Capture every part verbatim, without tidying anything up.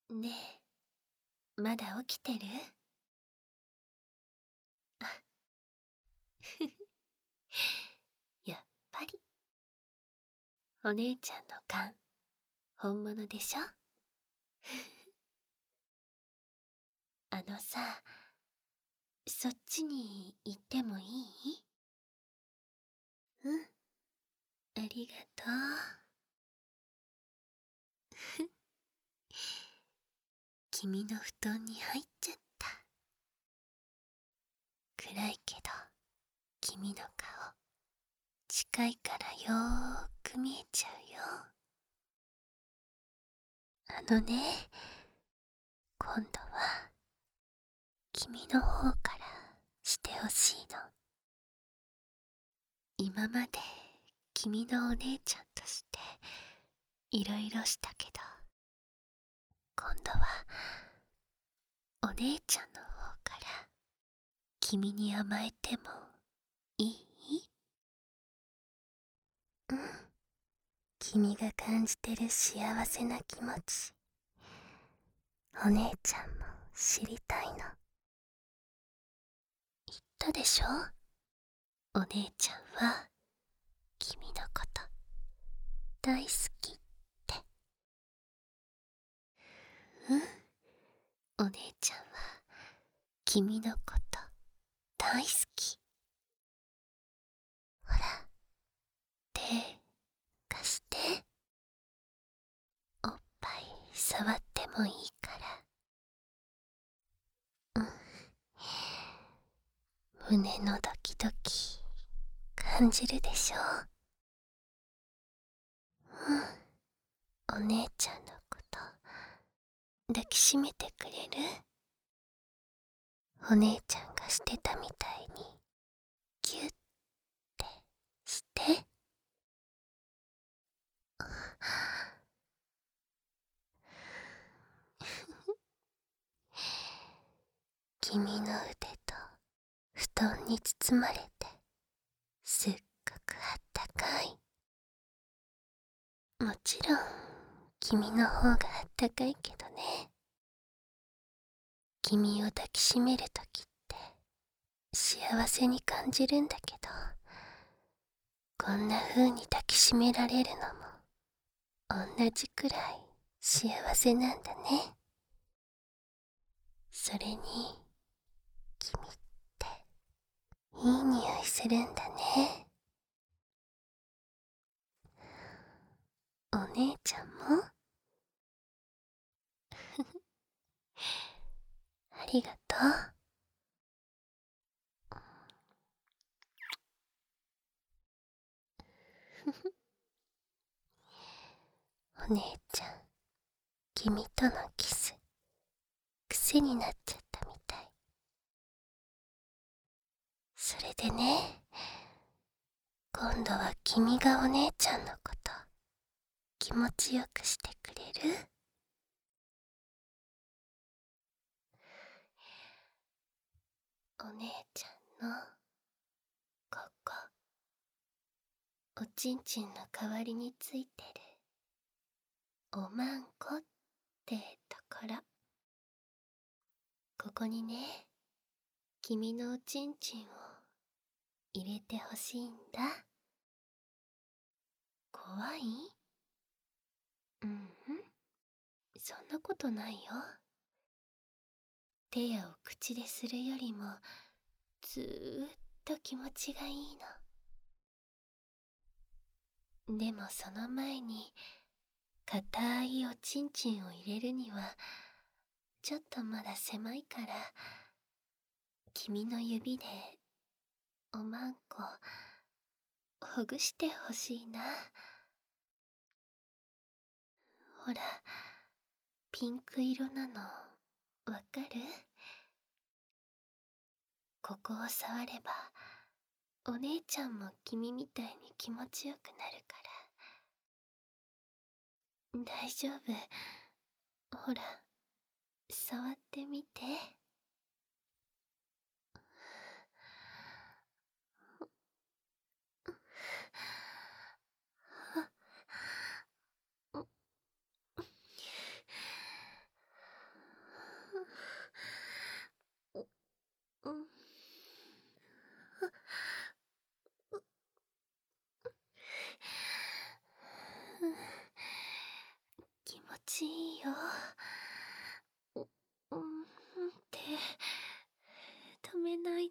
ねえ、まだ起きてる？あ、ふふ。やっぱり。お姉ちゃんの勘、本物でしょ？あのさ、そっちに行ってもいい？うん、ありがとう。君の布団に入っちゃった。暗いけど、君の顔、近いからよーく見えちゃうよ。あのね、今度は、君の方からしてほしいの。今まで君のお姉ちゃんとしていろいろしたけど、今度はお姉ちゃんの方から君に甘えてもいい？うん、君が感じてる幸せな気持ち、お姉ちゃんも知りたいの。言ったでしょ？お姉ちゃんは君のこと大好きって。うん、お姉ちゃんは君のこと大好き。ほら、手貸して。おっぱい触ってもいいから。うん、胸のドキドキ感じるでしょ？うん、お姉ちゃんのこと抱きしめてくれる？お姉ちゃんがしてたみたいにギュッてして。君の腕と布団に包まれてすっごくあったかい。もちろん君の方があったかいけどね。君を抱きしめるときって幸せに感じるんだけど、こんな風に抱きしめられるのも同じくらい幸せなんだね。それに君っていい匂いするんだね。お姉ちゃんも？ありがとう。お姉ちゃん、君とのキス癖になっちゃったみたい。それでね、今度は君がお姉ちゃんのこと気持ちよくしてくれる？お姉ちゃんのここ、おちんちんの代わりについてるおまんこってところ、ここにね、君のおちんちんを入れてほしいんだ。怖い？うんうん、そんなことないよ。手やお口でするよりもずーっと気持ちがいいの。でもその前に硬いおちんちんを入れるにはちょっとまだ狭いから、君の指でおまんこほぐしてほしいな。ほら、ピンク色なのわかる？ここを触ればお姉ちゃんも君みたいに気持ちよくなるから。大丈夫。ほら、触ってみて。 しいよ。う、うんって止めないで。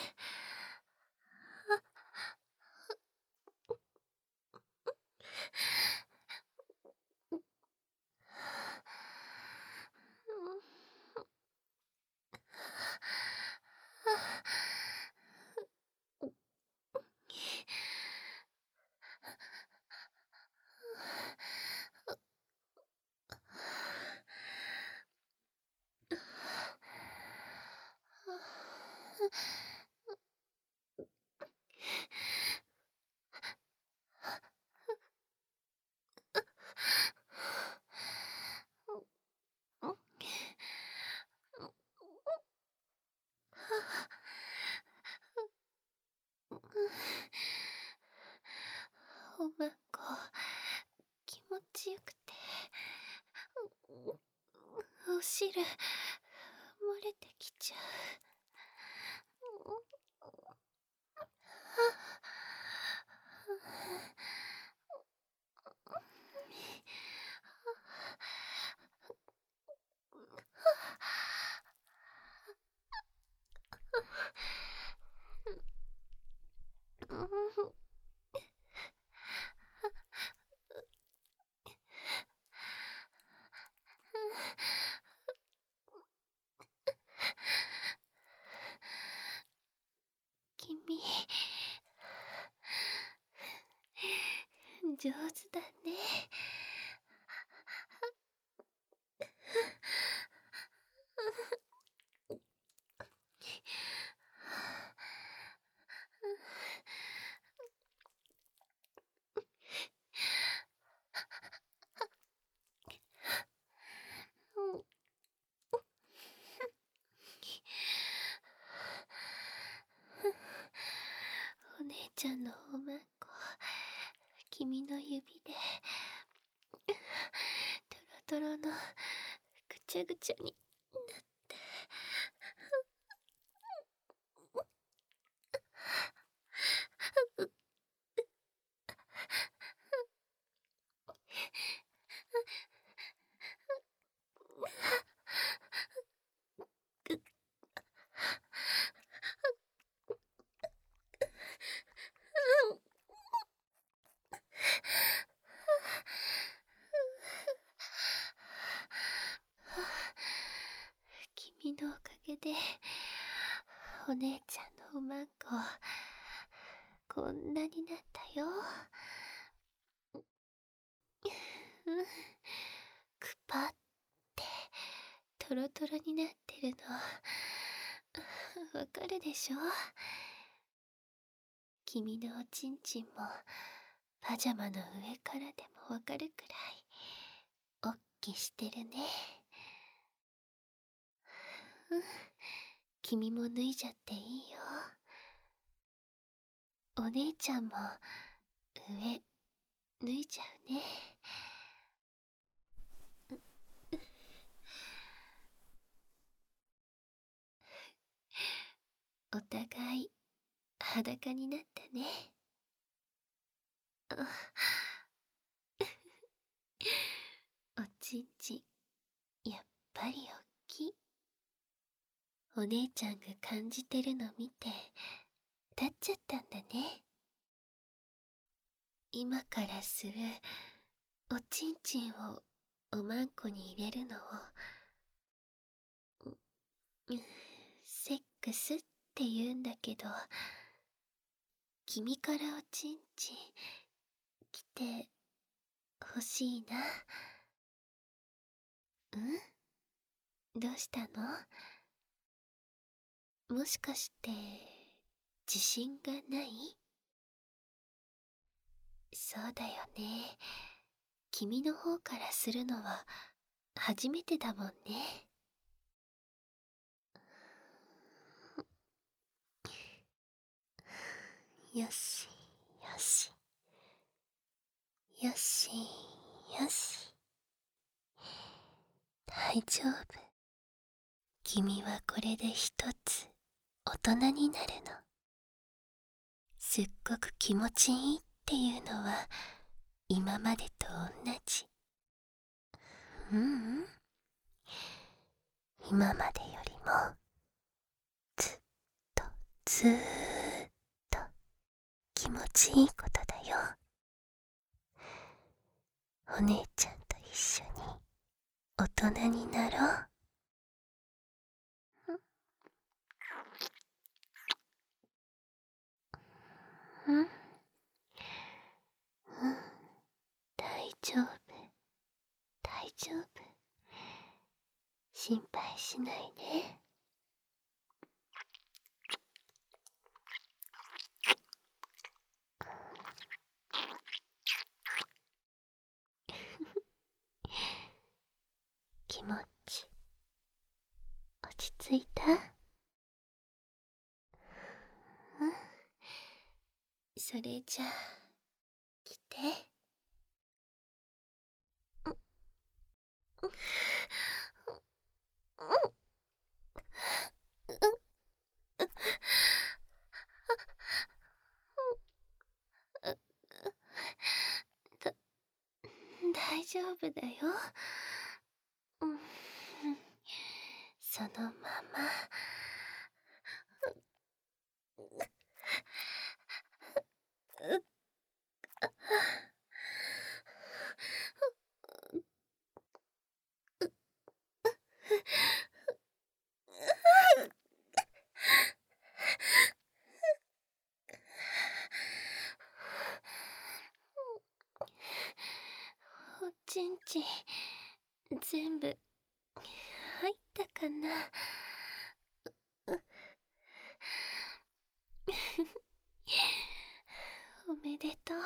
おまんこ気持ちよくて、お汁漏れてきちゃう。君、上手だね。お姉ちゃんのおまんこ、君の指でトロトロのぐちゃぐちゃになって。君のおかげでお姉ちゃんのおまんここんなになったよ。うん、くぱってトロトロになってるのわかるでしょ。君のおちんちんもパジャマの上からでもわかるくらいおっきしてるね。うん、君も脱いじゃっていいよ。お姉ちゃんも上脱いじゃうね。お互い裸になったね。おちんちんやっぱりおっきい。お姉ちゃんが感じてるの見て立っちゃったんだね。今からするおちんちんをおまんこに入れるのをセックスって言うんだけど、君からおちんちん来てほしいな。うん？どうしたの？もしかして自信がない？そうだよね。君の方からするのは初めてだもんね。よしよしよしよし、大丈夫。君はこれで一つ大人になるの。すっごく気持ちいいっていうのは今までと同じ。 ううん、今までよりもずっとずーっと気持ちいいことだよ。お姉ちゃんと一緒に大人になろう。うん、うん、大丈夫、大丈夫。心配しないで。気持ち落ち着いた？うん、それじゃあ来て。だ大丈夫だよ。うん、そのまま。おちんちん全部入ったかな。おめでとう。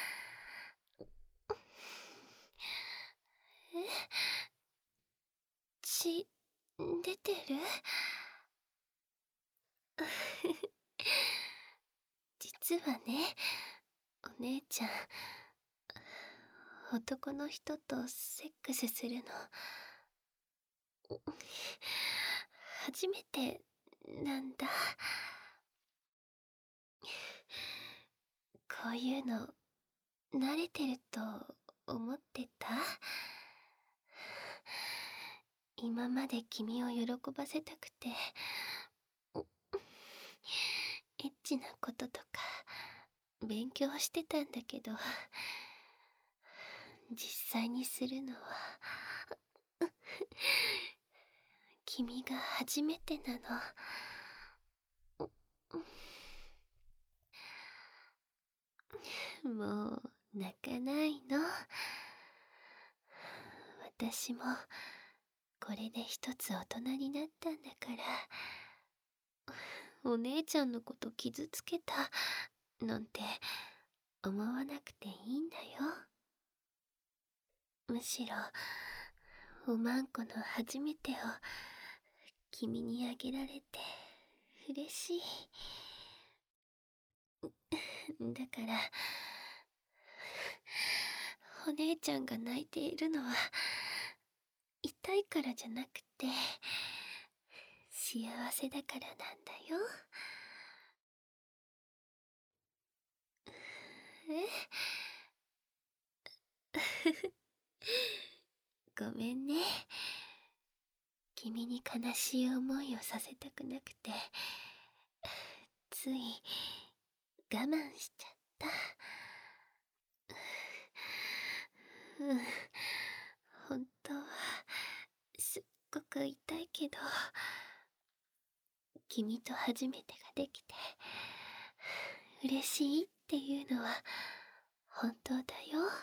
え、血出てる？実はね、お姉ちゃん男の人とセックスするの初めてなんだ。こういうの慣れてると思ってた？今まで君を喜ばせたくてエッチなこととか勉強してたんだけど、実際にするのは君が初めてなの。もう泣かないの。私もこれで一つ大人になったんだから、お姉ちゃんのこと傷つけたなんて思わなくていいんだよ。むしろおまんこの初めてを君にあげられて嬉しい。だからお姉ちゃんが泣いているのは痛いからじゃなくて幸せだからなんだよ。えごめんね。君に悲しい思いをさせたくなくてつい我慢しちゃった。うん、本当はすっごく痛いけど、君と初めてができて嬉しいっていうのは本当だよ。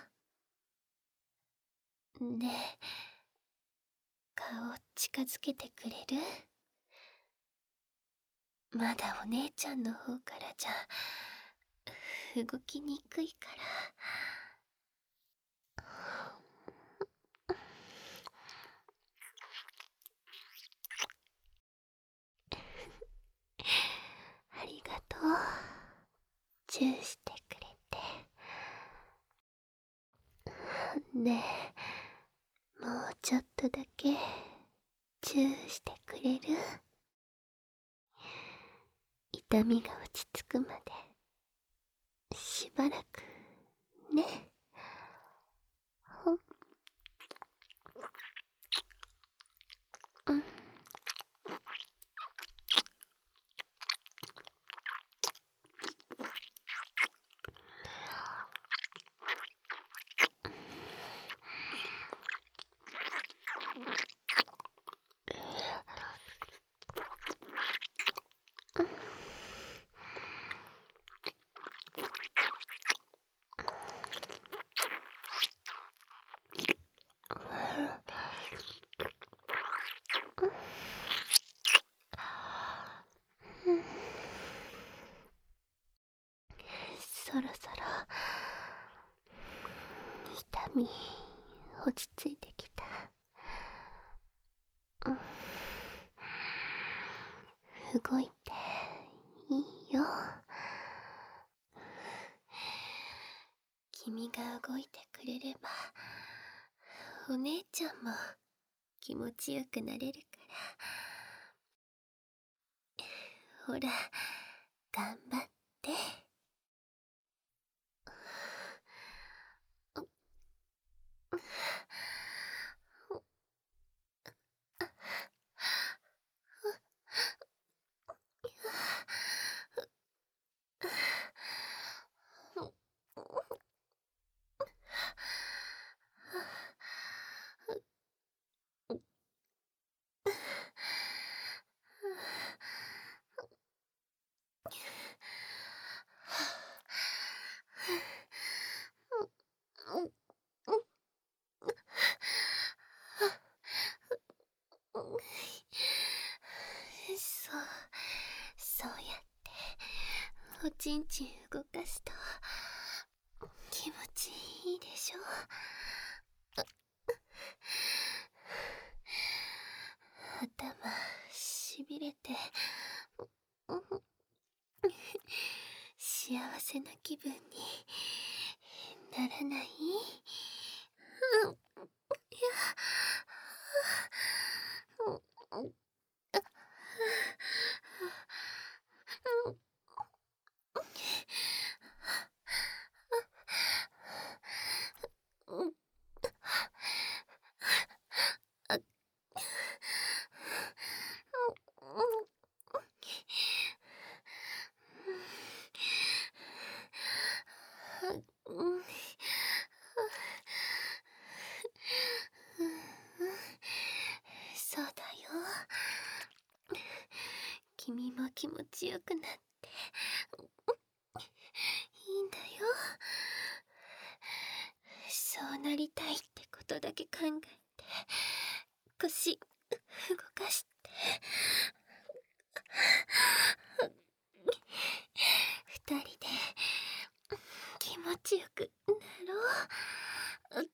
ねえ、顔近づけてくれる？まだお姉ちゃんの方からじゃ動きにくいから。ありがとう。チューしてくれて。ねえ、もうちょっとだけチューしてくれる？痛みが落ち着くまでしばらくね。ほっに落ち着いてきた。うん、動いていいよ。君が動いてくれればお姉ちゃんも気持ちよくなれるから。ほら、頑張って。そう、そうやっておちんちん動かすと気持ちいいでしょ。頭しびれて幸せな気分にならない？うん、いや、そうだよ。君も気持ちよくなっていいんだよ。そうなりたいってことだけ考えて腰動かして、二人で気持ちよくなろう。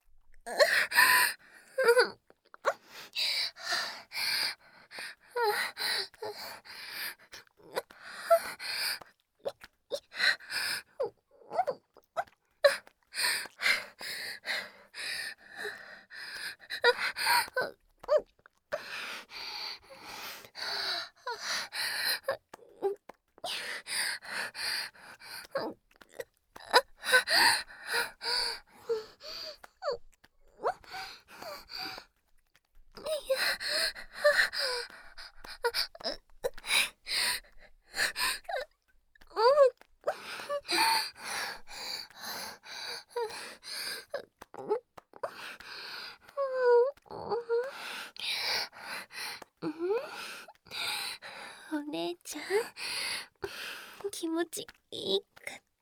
お姉ちゃん、気持ちいいかって？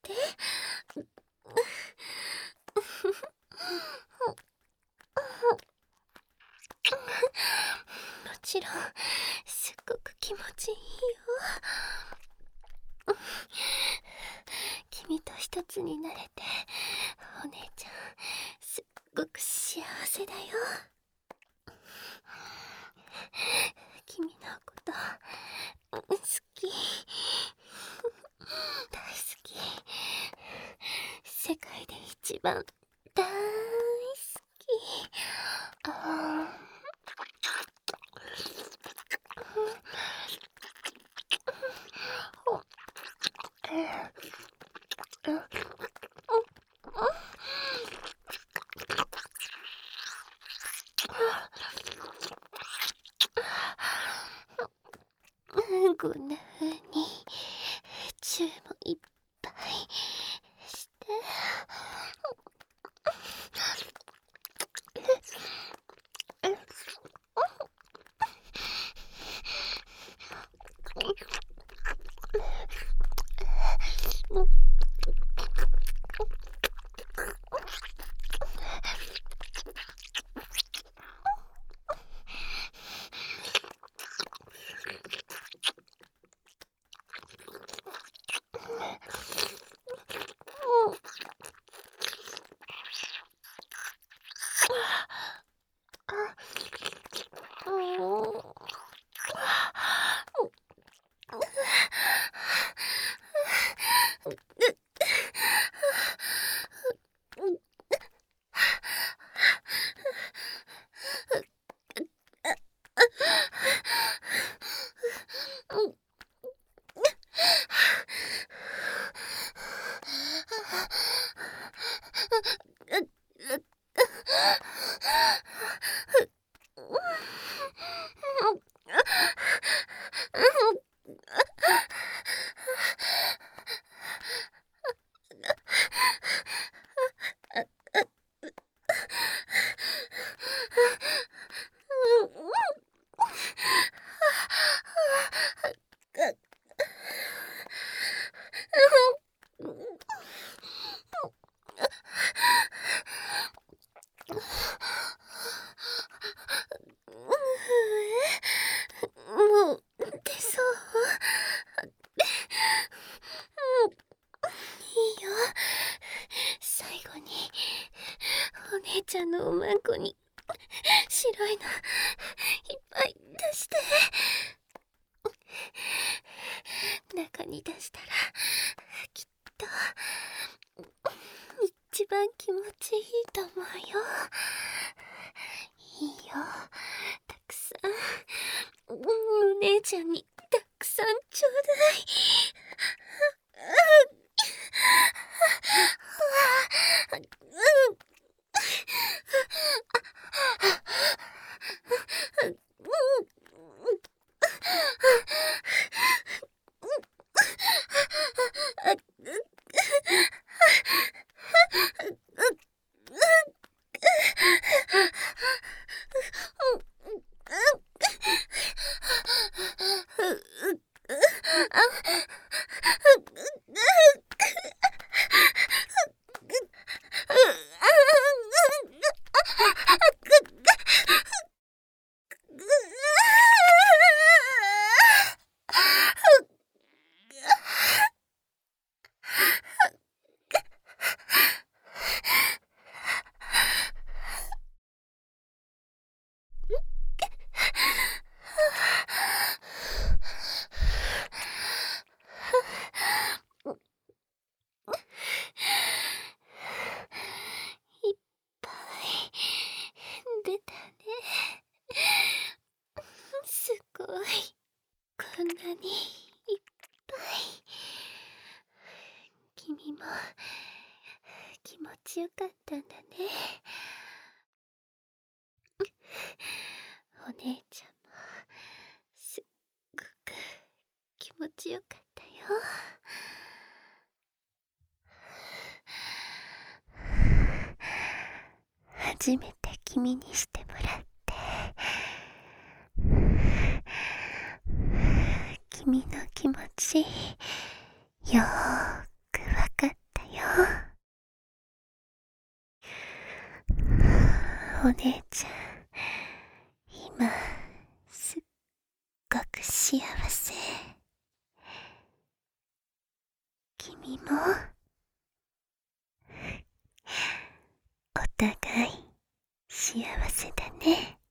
もちろんすっごく気持ちいいよ。君と一つになれてお姉ちゃんすっごく幸せだよ。君のこと好き、大好き、世界で一番大好き。あーこんな風にチューもいっぱいして。 もう出そう。いいよ。最後にお姉ちゃんのおまんこに白いのいっぱい出して。中に出したらきっと一番気持ちいいと思うよ。いいよ、たくさんお姉ちゃんにたくさんちょうだい。出たね。すごい。こんなにいっぱい。君も気持ちよかったんだね。お姉ちゃんもすっごく気持ちよかったよ。初めて君にしてもらって君の気持ちよーくわかったよ。お姉ちゃん今すっごく幸せ。君もお互い幸せだね。